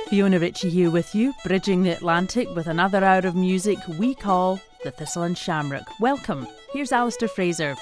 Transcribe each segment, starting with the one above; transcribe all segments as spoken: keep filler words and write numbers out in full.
Fiona Ritchie here with you, bridging the Atlantic with another hour of music we call The Thistle and Shamrock. Welcome. Here's Alistair Fraser.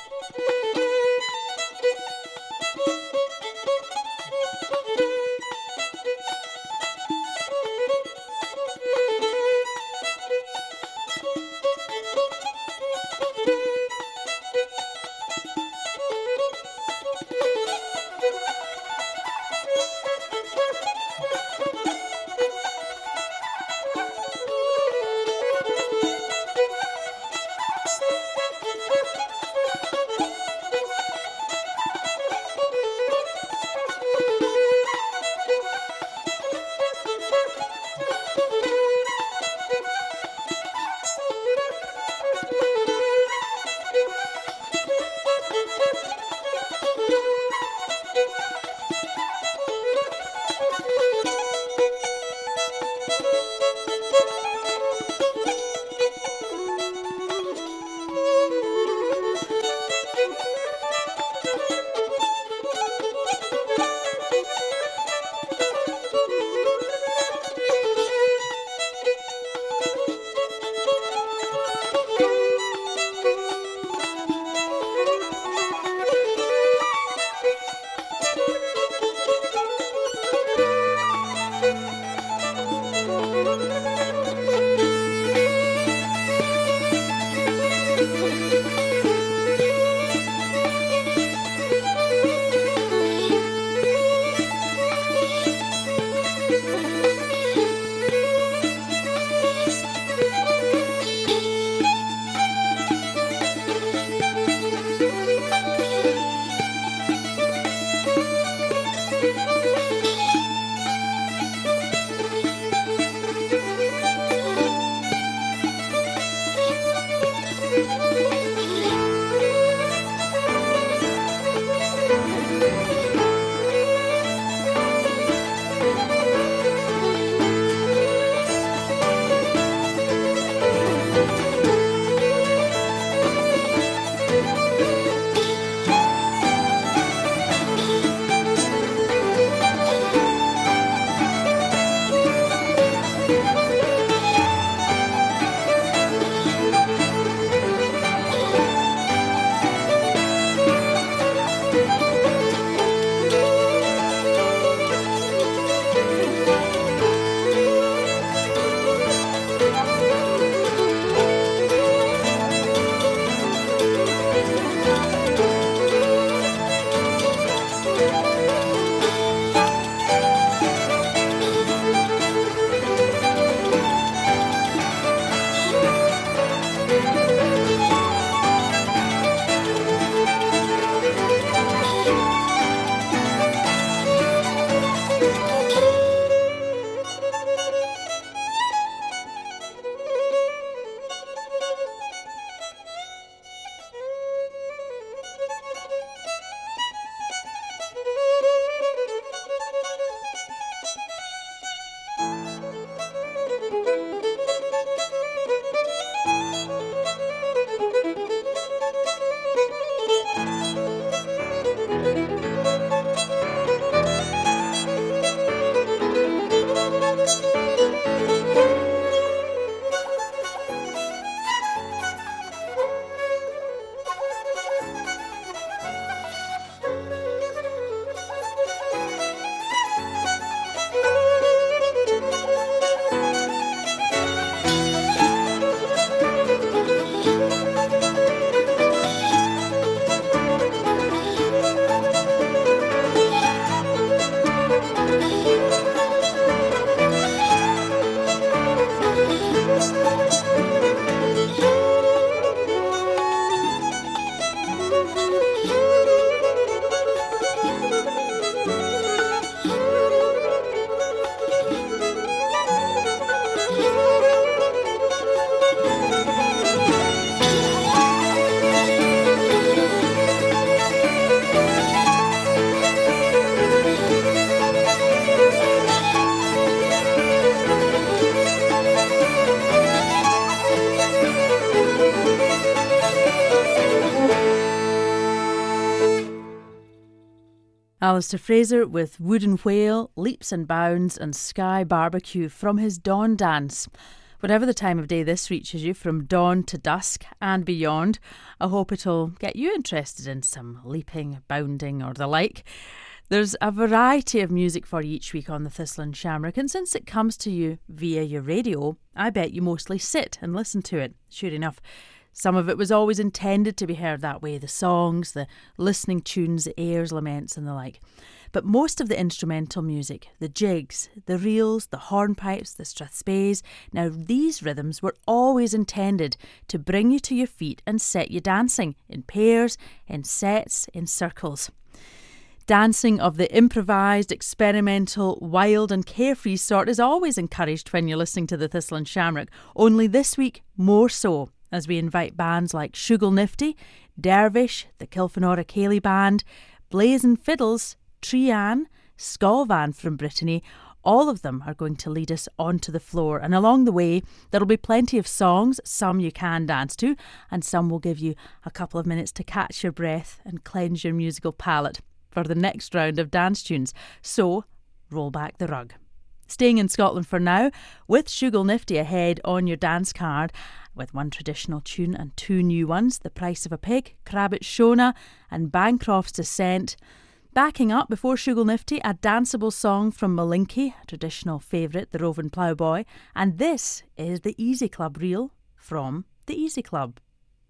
Alistair Fraser with Wooden Whale, Leaps and Bounds and Sky Barbecue from his Dawn Dance. Whatever the time of day this reaches you, from dawn to dusk and beyond, I hope it'll get you interested in some leaping, bounding or the like. There's a variety of music for you each week on the Thistle and Shamrock, and since it comes to you via your radio, I bet you mostly sit and listen to it. Sure enough, some of it was always intended to be heard that way, the songs, the listening tunes, the airs, laments and the like. But most of the instrumental music, the jigs, the reels, the hornpipes, the strathspeys, now these rhythms were always intended to bring you to your feet and set you dancing, in pairs, in sets, in circles. Dancing of the improvised, experimental, wild and carefree sort is always encouraged when you're listening to the Thistle and Shamrock, only this week more so, as we invite bands like Shugal Nifty, Dervish, the Kilfenora Cayley Band, Blazing Fiddles, Trian, Skolvan from Brittany. All of them are going to lead us onto the floor, and along the way there'll be plenty of songs, some you can dance to and some will give you a couple of minutes to catch your breath and cleanse your musical palate for the next round of dance tunes. So roll back the rug. Staying in Scotland for now, with Shugal Nifty ahead on your dance card, with one traditional tune and two new ones, The Price of a Pig, Crabbit Shona and Bancroft's Descent. Backing up before Shugal Nifty, a danceable song from Malinky, a traditional favourite, The Roving Ploughboy, and this is the Easy Club reel from the Easy Club.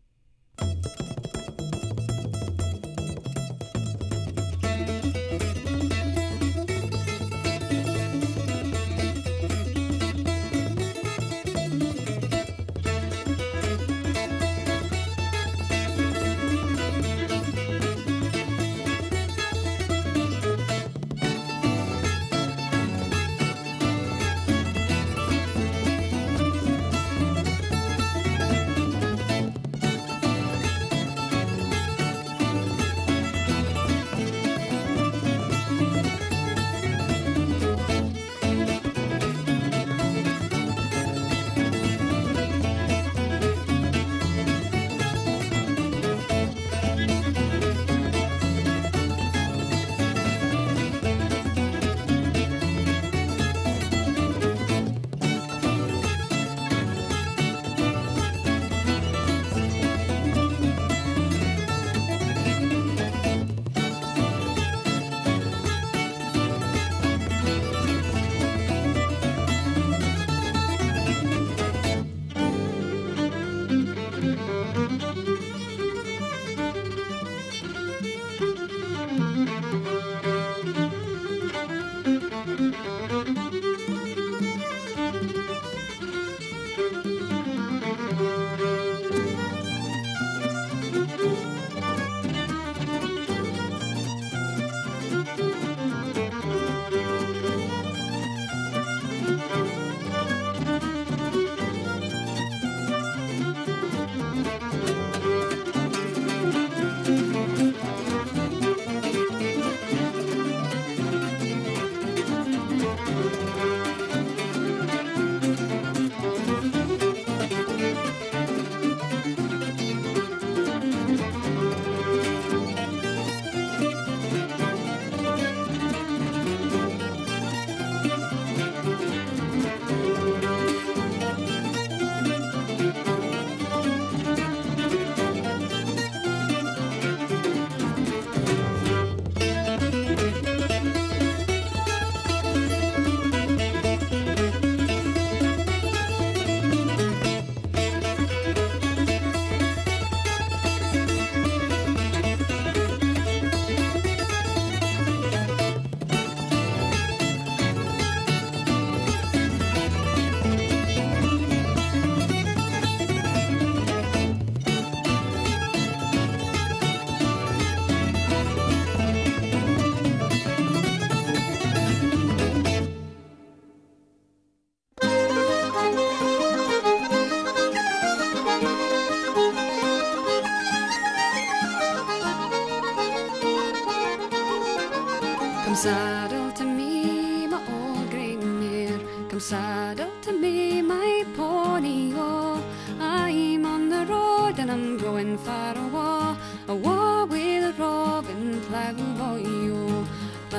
saddle to me, my old grey mare. Come saddle to me, my pony, oh. I'm on the road and I'm going far awa', awa' with a roving ploughboy, oh.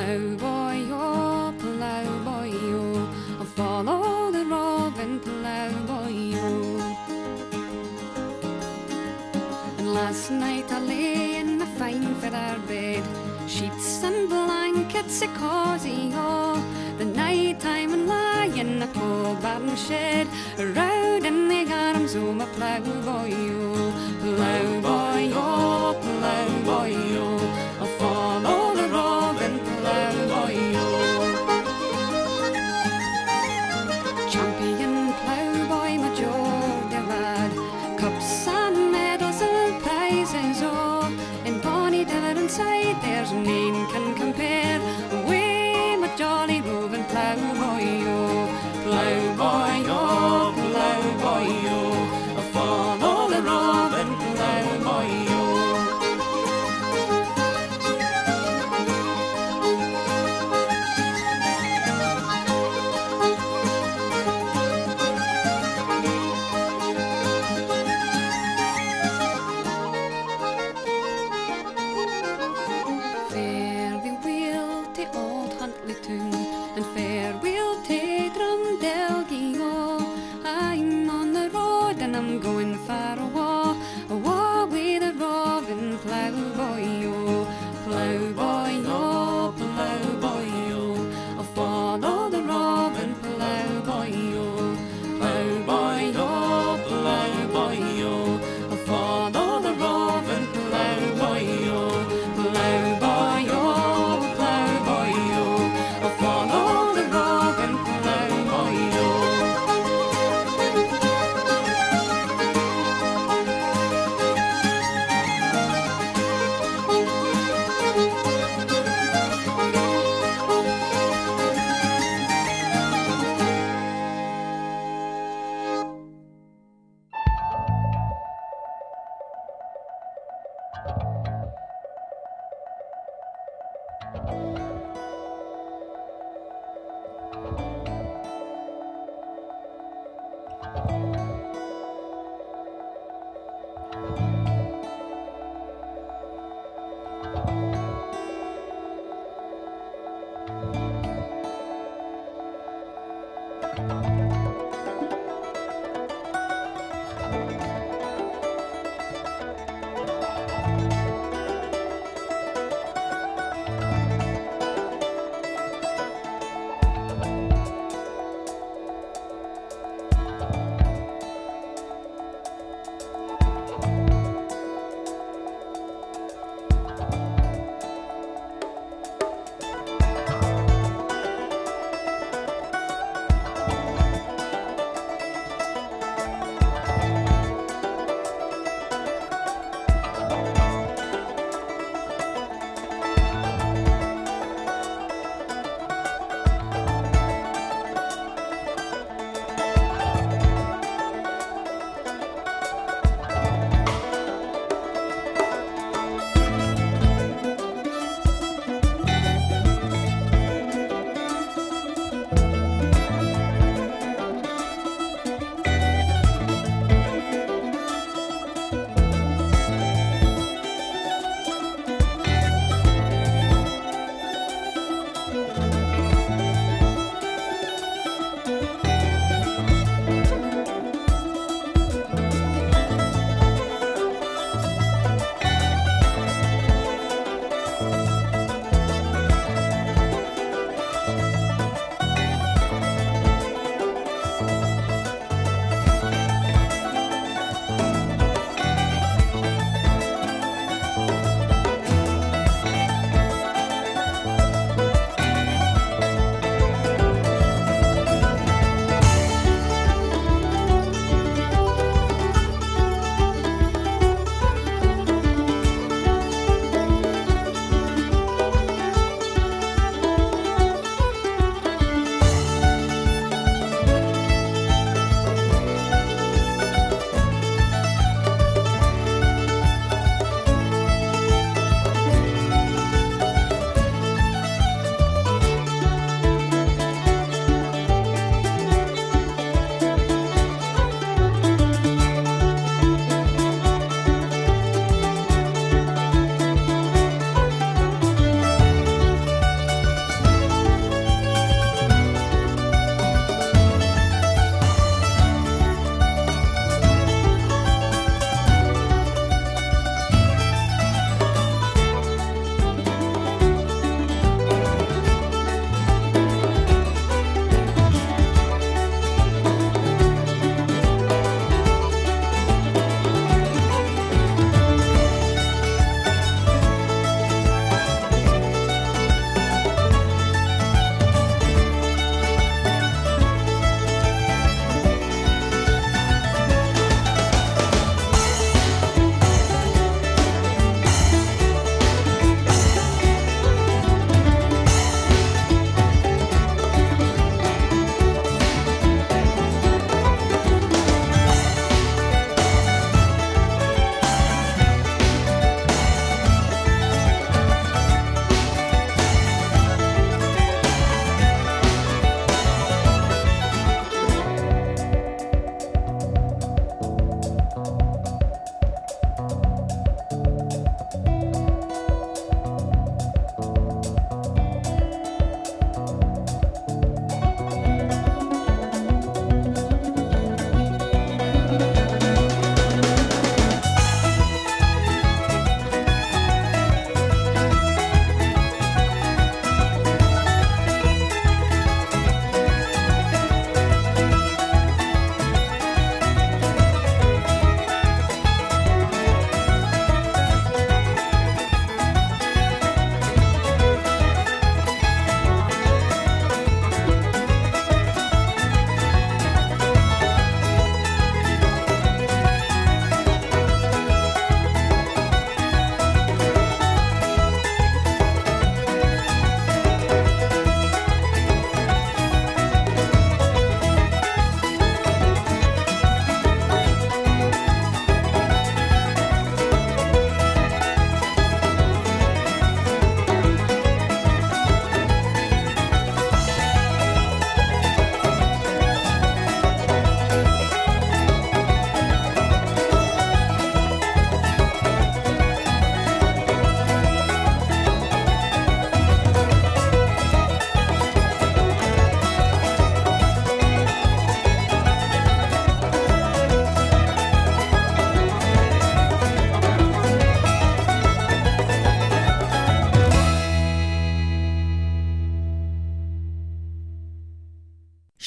Plough boy, oh, plough boy, oh, I'll follow the robin, plough boy, oh. And last night I lay in a fine feather bed, sheets and blankets a cosy, oh. The night time and lie in a coal barn shed, around in the arms o' my plough boy, oh. Plough boy, oh, plough boy, oh, I'll follow the robin, plough boy, oh. Champion plough boy, my Geordie lad, cups and medals and prizes, oh. In bonny Different side there's none can compare, away my jolly roving plough boy, oh. Plough boy, oh, plough boy, oh, I'll follow the robin, plough boy, oh. Farewell to old Huntly Town, and farewell to Drumdelgie, oh. I'm on the road and I'm going far awa', awa' with the robin, plough boy, oh. Plough boy, oh, plough boy, oh, I'll follow the robin, plough boy, oh. Plough boy, oh, plough boy, oh, I'll follow the robin, plough boy, oh. Plough boy, oh, plough boy, oh, I'll follow the robin, plough boy, oh.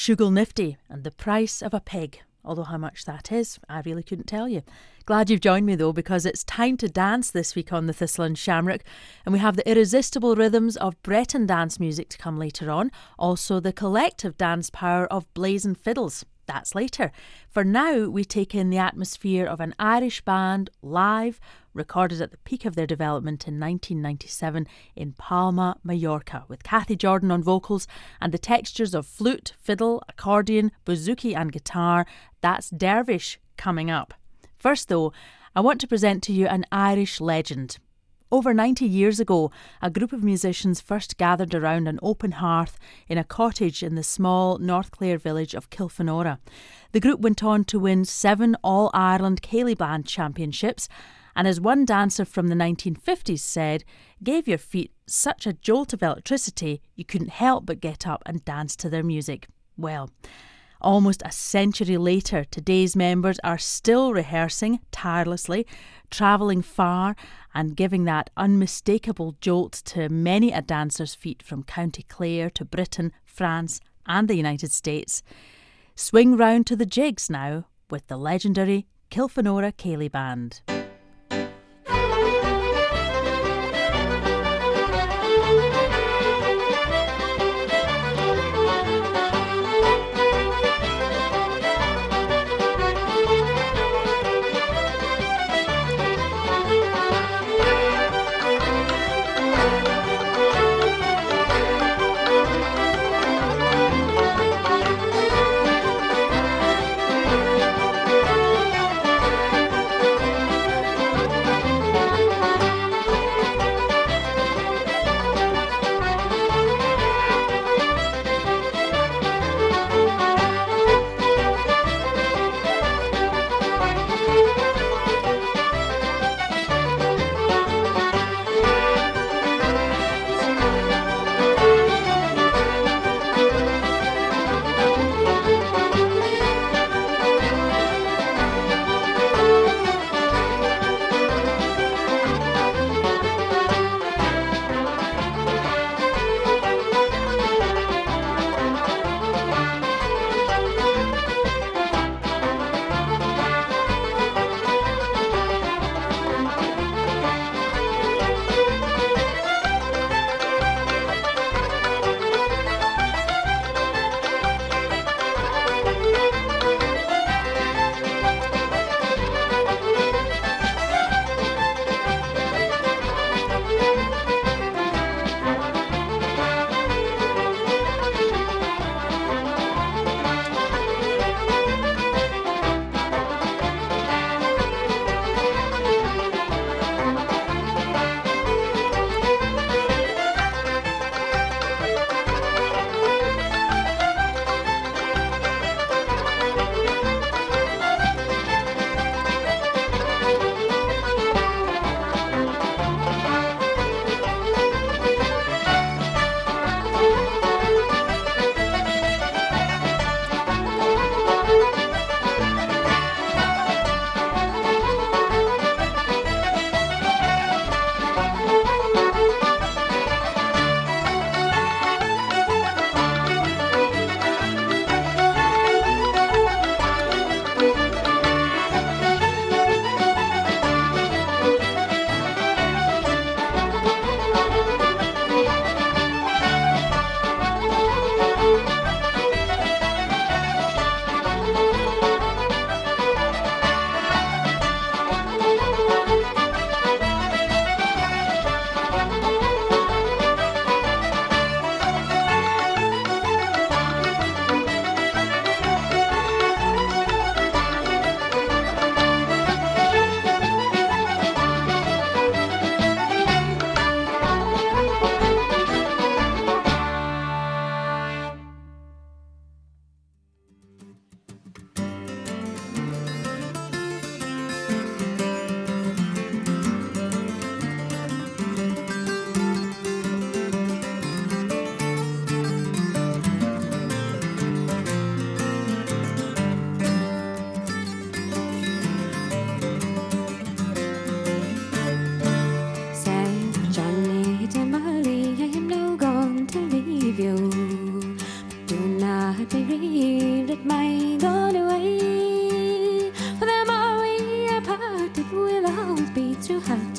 Shugle Nifty and The Price of a Pig. Although how much that is, I really couldn't tell you. Glad you've joined me though, because it's time to dance this week on the Thistle and Shamrock, and we have the irresistible rhythms of Breton dance music to come later on, also the collective dance power of Blazing Fiddles. That's later. For now, we take in the atmosphere of an Irish band live, recorded at the peak of their development in nineteen ninety-seven in Palma, Mallorca, with Kathy Jordan on vocals and the textures of flute, fiddle, accordion, bouzouki and guitar. That's Dervish coming up. First though, I want to present to you an Irish legend. Over ninety years ago, a group of musicians first gathered around an open hearth in a cottage in the small North Clare village of Kilfenora. The group went on to win seven All-Ireland Céilí Band championships, and as one dancer from the nineteen fifties said, gave your feet such a jolt of electricity you couldn't help but get up and dance to their music. Well, almost a century later, today's members are still rehearsing tirelessly, travelling far and giving that unmistakable jolt to many a dancer's feet from County Clare to Britain, France and the United States. Swing round to the jigs now with the legendary Kilfenora Céilí Band.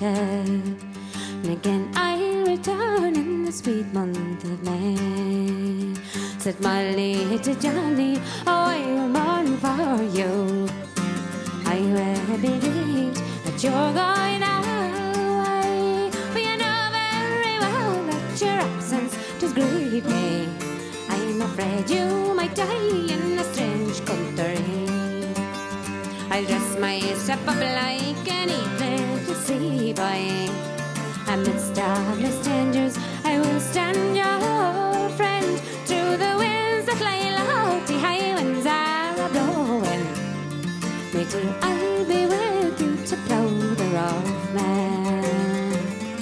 winter. And again I'll return in the sweet month of May. Said Molly to Johnny, oh, I will mourn for you. I will believe that you're going away, but you know very well that your absence does grieve me. I'm afraid you might die in a strange country. I'll dress myself up like an evil sea boy. Amidst all the strangers, I will stand your friend. Through the winds that fly low, the high winds are a-blowing. Me too, I'll be with you to plough the rough man.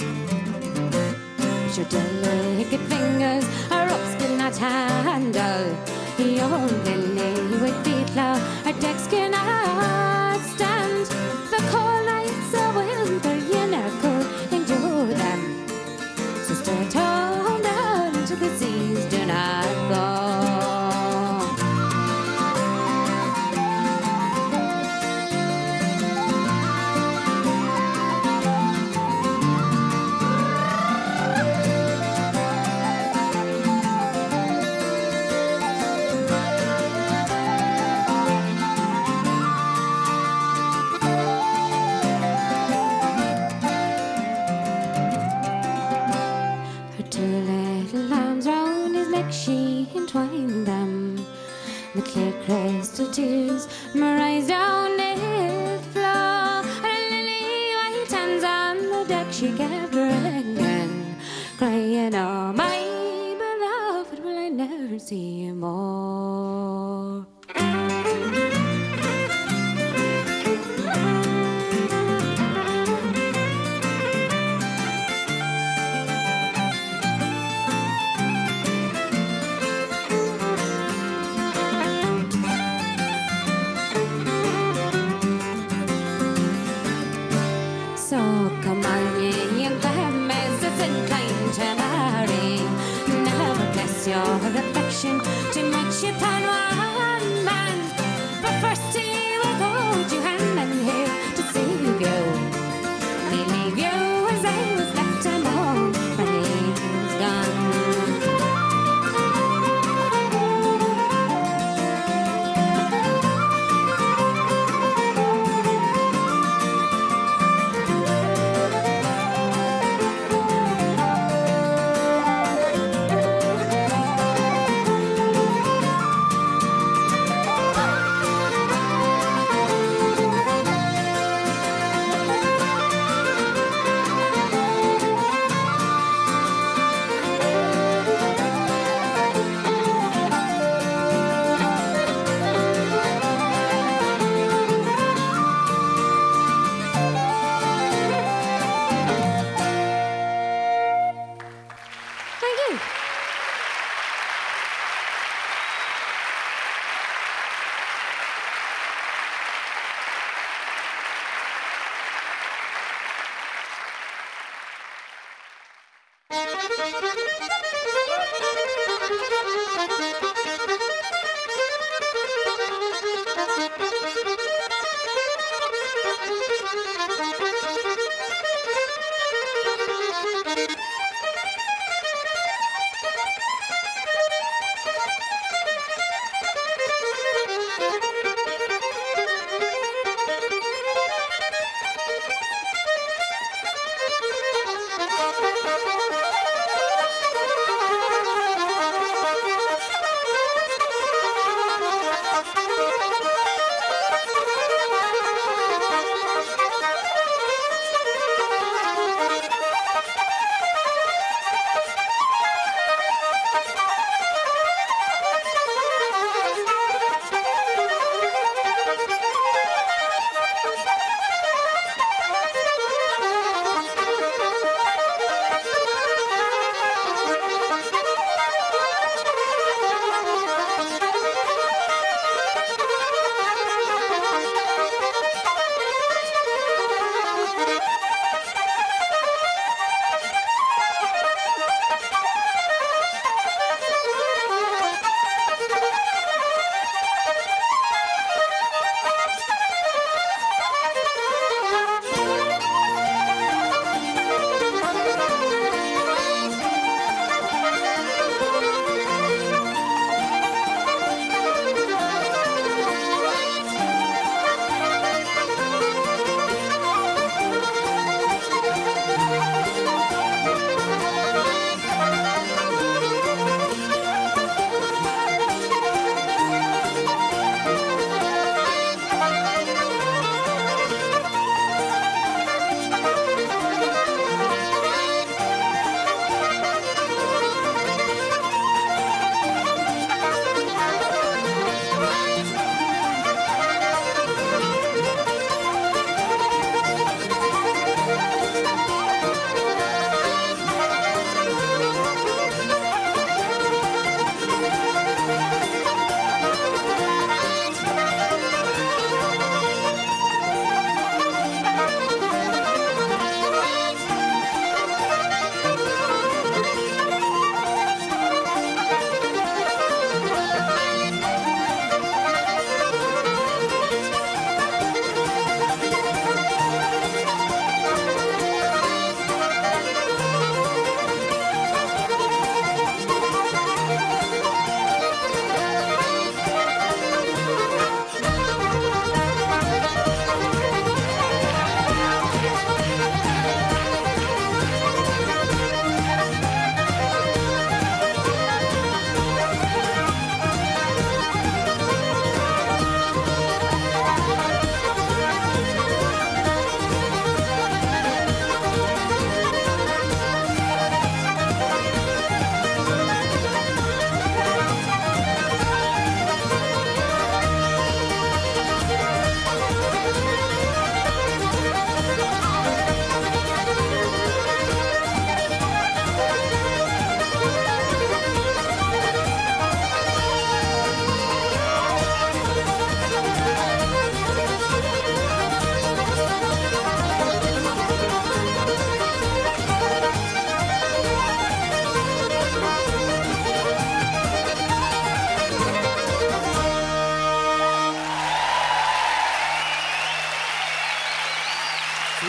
Your delicate fingers are up in that handle. Your lily with the plough, her decks cannot stand. The cold nights of winter, you never could endure them. So stay at home down until the seas do not go. She entwined them, the clear crystal tears rise down the floor. Her lily white hands on the deck she kept ringing, crying, oh my beloved, will I never see you more. Your affection too much upon one man, but first he will hold you hand and here to save you. They leave you as I was left alone when he's gone.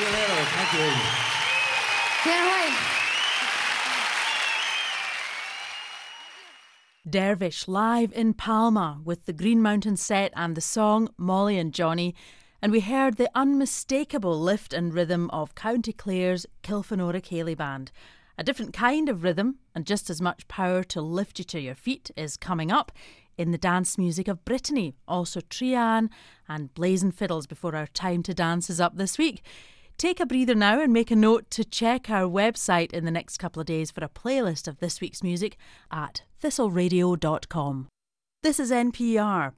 you later. Thank you. Can't wait. Dervish live in Palma with the Green Mountain Set and the song Molly and Johnny, and we heard the unmistakable lift and rhythm of County Clare's Kilfenora Ceilidh Band. A different kind of rhythm and just as much power to lift you to your feet is coming up in the dance music of Brittany, also Trian and Blazing Fiddles before our time to dance is up this week. Take a breather now and make a note to check our website in the next couple of days for a playlist of this week's music at thistle radio dot com. This is N P R.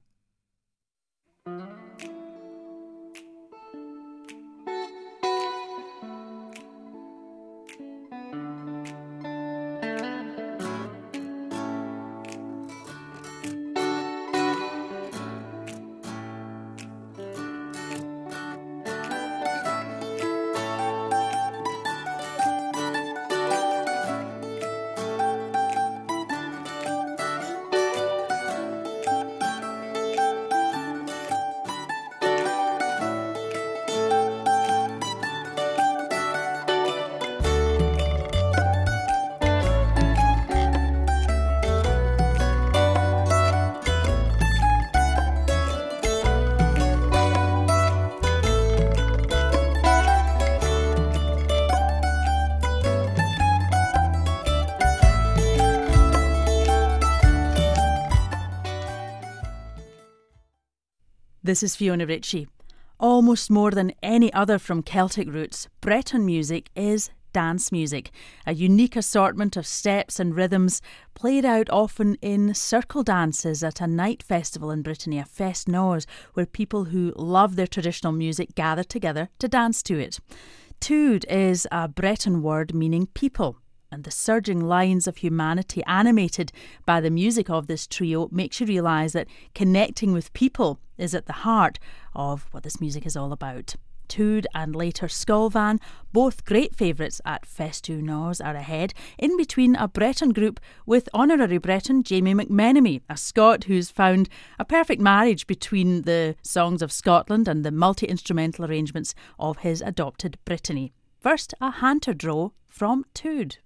This is Fiona Ritchie. Almost more than any other from Celtic roots, Breton music is dance music, a unique assortment of steps and rhythms played out often in circle dances at a night festival in Brittany, a Fest Noz, where people who love their traditional music gather together to dance to it. Tude is a Breton word meaning people, and the surging lines of humanity animated by the music of this trio makes you realise that connecting with people is at the heart of what this music is all about. Tude and later Skolvan, both great favourites at Festu Noz, are ahead, in between a Breton group with honorary Breton Jamie McMenemy, a Scot who's found a perfect marriage between the songs of Scotland and the multi-instrumental arrangements of his adopted Brittany. First, a Hanter Draw from Tude.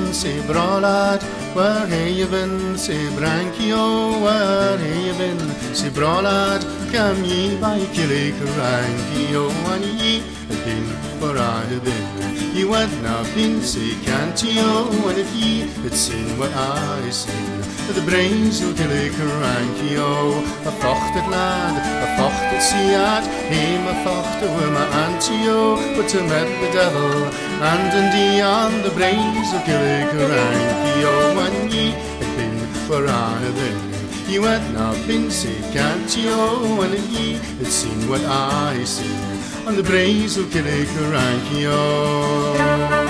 been, say bra lad? Where hae you been, say Branky, oh, where hae you been, say bra lad? Come ye by Killicaranky, oh, and ye have been where I have been. You had not been, say can't ye, oh, and if ye had seen what I seen, the brains of Killicaranky, oh, a fochted lad, a fochted siad, him a fochted with my auntie, oh, but to met the devil, and indeed on the brains of Killicaranky, oh, and ye had been where I have been. You had not been, say can't ye, oh, and if ye had seen what I seen on the braes of Killicaranky, oh.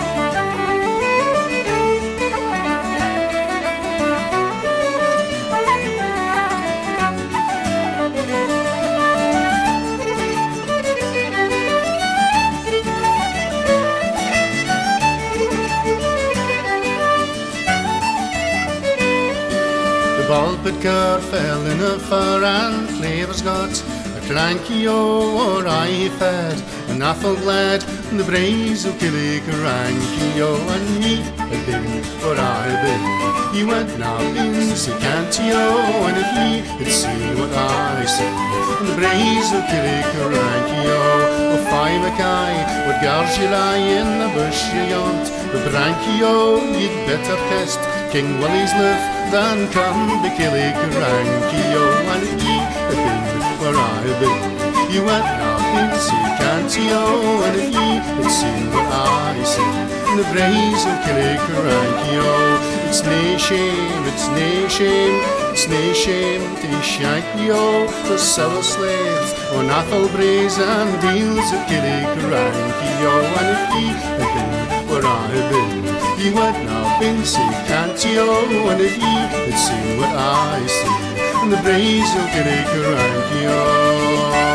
Balpit car fell in a fur and Clavers got a clanky, oh, or I fed an apple glad in the braes of Killicaranky, oh, and ye had been where I had been. You had not been, say can't ye, oh, and if ye had seen what I seen in the braes of Killicaranky, oh, oh, five a kai, what gars ye lie in the bush ye yont, the Branky, oh, you'd better kissed King Willie's live than come be Killicaranky, oh, and if ye had been where I had been, you had not been, say can't ye, oh, and if ye had seen what I seen in the braes of Killicaranky, oh, it's nae shame, it's nae shame, it's nae shame to shank ye, oh, to sell a slave on Athol braes and deals of Killicaranky, oh, and if ye had been where I had been, you had not been, say can't ye, oh, and if ye had seen what I seen in the braes of Killicaranky, oh.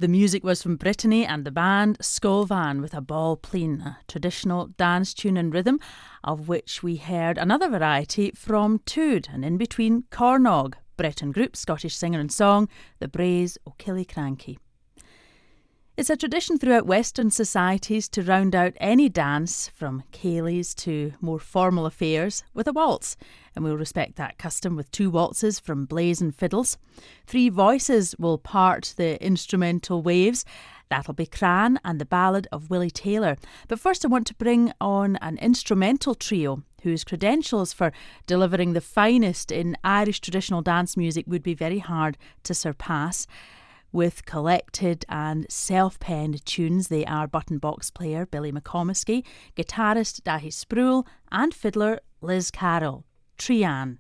The music was from Brittany and the band Skolvan with a ball plain, a traditional dance tune and rhythm, of which we heard another variety from Tood, and in between Cornog, Breton group, Scottish singer and song, the Braes o' Killiecrankie. It's a tradition throughout Western societies to round out any dance, from ceilidhs to more formal affairs, with a waltz, and we'll respect that custom with two waltzes from blazing fiddles. Three voices will part the instrumental waves. That'll be Cran and the Ballad of Willie Taylor. But first I want to bring on an instrumental trio whose credentials for delivering the finest in Irish traditional dance music would be very hard to surpass. With collected and self-penned tunes, they are button box player Billy McComiskey, guitarist Dahi Sproul and fiddler Liz Carroll. Trian.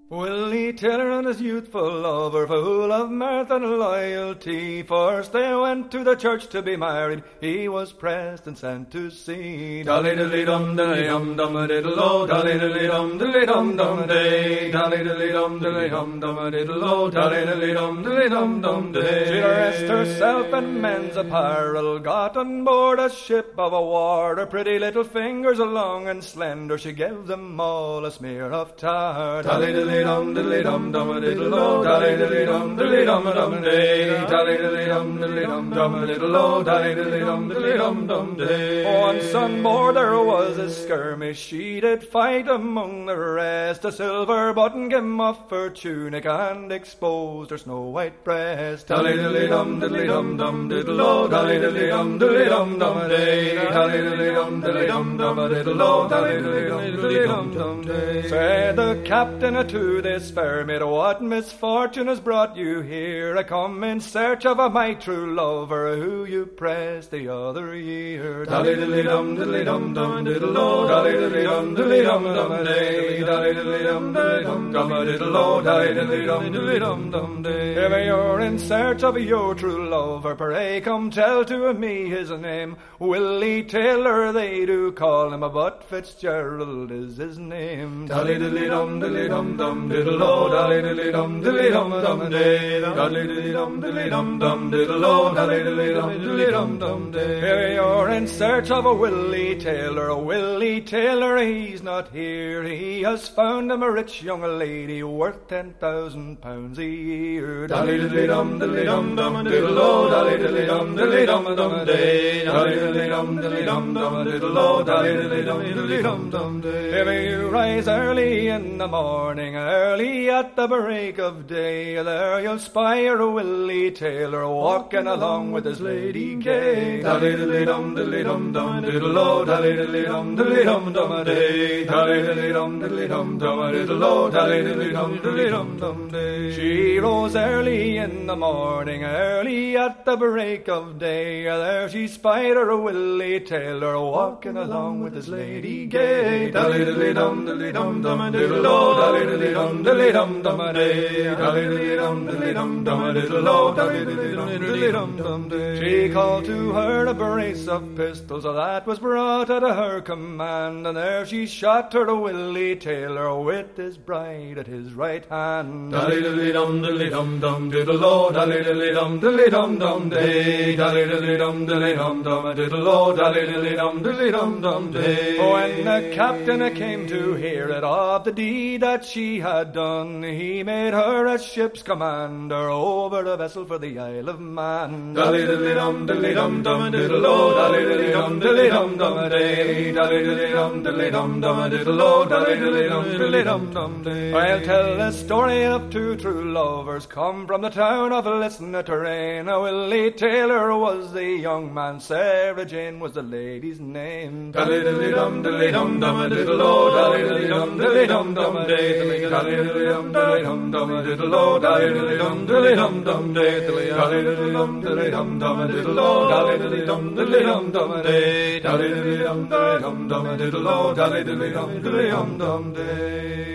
Willie Taylor and his youthful lover, full of mirth and loyalty, first they went to the church to be married. He was pressed and sent to sea. Dolly diddly dum diddly dum dum a diddle oh, dolly diddly dum diddly dum dum day. Dolly diddly dum diddly dum dum a diddle oh, dolly diddly dum diddly dum dum day. She dressed herself in men's apparel, got on board a ship of a war. Her pretty little fingers long and slender, she gave them all a smear of tar. Dolly diddly dum diddly dum dum a diddle oh, dolly diddly dum diddly dum dum day. Dolly diddly dum diddly dum dum a diddle oh, dolly diddly dum diddly dum dum day. Once on board there was a skirmish, she did fight among the rest. A silver button came off her tunic and exposed her snow white breast. Dolly diddly dum diddly dum dum diddle oh, dolly diddly dum diddly dum dum day. Dolly diddly dum diddly dum dum a diddle oh, dolly diddly dum diddly dum dum day. Said the captain to this fair maid, what misfortune has brought you here? I come in search of a my true lover who you pressed the other year. Dolly diddly dum diddly dum dum diddle oh, dolly diddly dum diddly dum dum day. Dolly diddly dum diddly dum dum a diddle oh, dolly diddly dum diddly dum dum day. If you're in search of your true lover, pray come tell to me his name. Willie Taylor they do call him, but Fitzgerald is his name. Dolly diddly dum diddly dum dum diddle oh, dolly diddly dum diddly dum dum day. Dolly diddly dum diddly dum dum diddle oh, dolly diddly dum diddly dum dum day. If you're in search of a Willie Taylor, a Willie Taylor he's not here. He has found him a rich young lady worth ten thousand pounds a year. Dolly diddly dum diddly dum dum diddle oh, dolly diddly dum diddly dum dum day. Dolly diddly dum diddly dum dum diddle oh, dolly diddly dum diddly dum dum day. If you rise early in the morning, early at the break of day, there you'll spy a Willie Taylor walking along with his lady gay. Dolly diddly dum diddly dum dum diddle oh, dolly diddly dum diddly dum dum a day. Dolly diddly dum diddly dum dum a diddle oh, dolly diddly dum diddly dum dum day. She rose early in the morning, early at the break of day, there she spied a Willie Taylor walking along with his lady gay. Dolly diddly dum diddly dum dum a diddle oh, dolly diddly dum diddly dum dum a day. Dolly diddly dum diddly dum dum a diddle oh, dolly diddly dum diddly dum dum day. She called to her a brace of pistols that was brought at her command, and there she shot her Willie Taylor with his bride at his right hand. Dolly diddly dum diddly dum dum diddle oh, dolly diddly dum diddly dum dum day. Dolly diddly dum diddly dum dum a diddle oh, dolly diddly dum diddly dum dum day. When the captain came to hear it of the deed that she had done, he made her a ship's commander over a vessel for the Isle of Man. Dolly diddly dum diddly dum dum diddle oh, dolly diddly dum diddly dum dum a day. Dolly diddly dum diddly dum dum a diddle oh, dolly diddly dum diddly dum dum day. I'll tell the story of two true lovers come from the town of Lisnaterrain. Willie Taylor was the young man, Sarah Jane was the lady's name. Dolly diddly dum diddly dum dum a diddle oh, dolly diddly dum diddly dum dum a day. Dolly diddly dum diddly dum dum a diddle oh, dolly diddly dum diddly dum dum day. Dolly diddly dum diddly dum dum a diddle oh, dolly diddly dum diddly dum dum a day. Dolly diddly dum diddly dum dum a diddle oh, dolly diddly dum diddly dum dum day.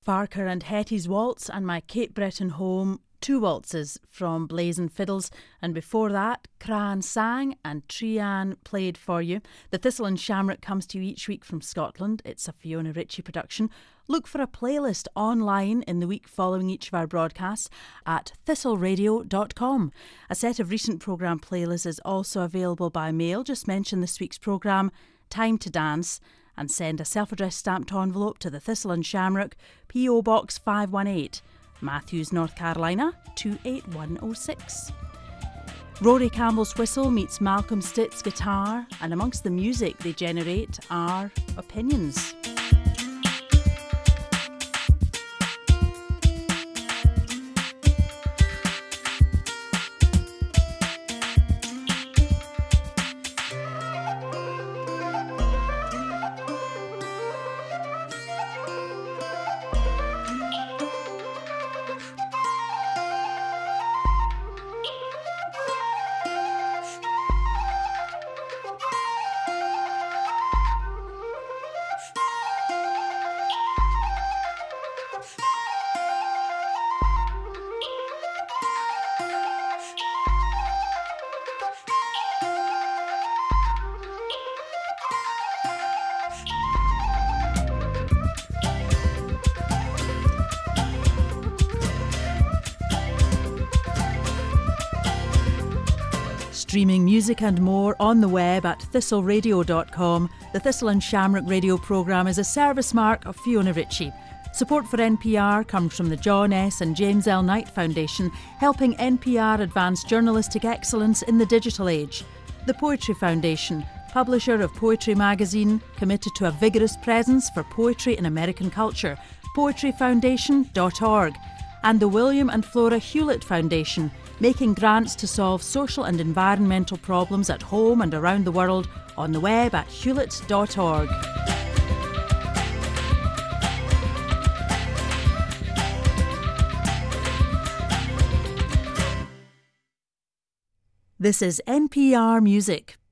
Farquhar and Hetty's Waltz and My Cape Breton Home, two waltzes from Blazing Fiddles, and before that, Cran sang and Trian played for you. The Thistle and Shamrock comes to you each week from Scotland. It's a Fiona Ritchie production. Look for a playlist online in the week following each of our broadcasts at thistle radio dot com. A set of recent programme playlists is also available by mail. Just mention this week's programme, Time to Dance, and send a self-addressed stamped envelope to the Thistle and Shamrock, P O Box five one eight, Matthews, North Carolina, two eight one oh six. Rory Campbell's whistle meets Malcolm Stitt's guitar, and amongst the music they generate are opinions. Streaming music and more on the web at thistle radio dot com. The Thistle and Shamrock radio programme is a service mark of Fiona Ritchie. Support for N P R comes from the John S. and James L. Knight Foundation, helping N P R advance journalistic excellence in the digital age. The Poetry Foundation, publisher of Poetry magazine, committed to a vigorous presence for poetry in American culture, poetry foundation dot org. And the William and Flora Hewlett Foundation, making grants to solve social and environmental problems at home and around the world, on the web at hewlett dot org. This is N P R Music.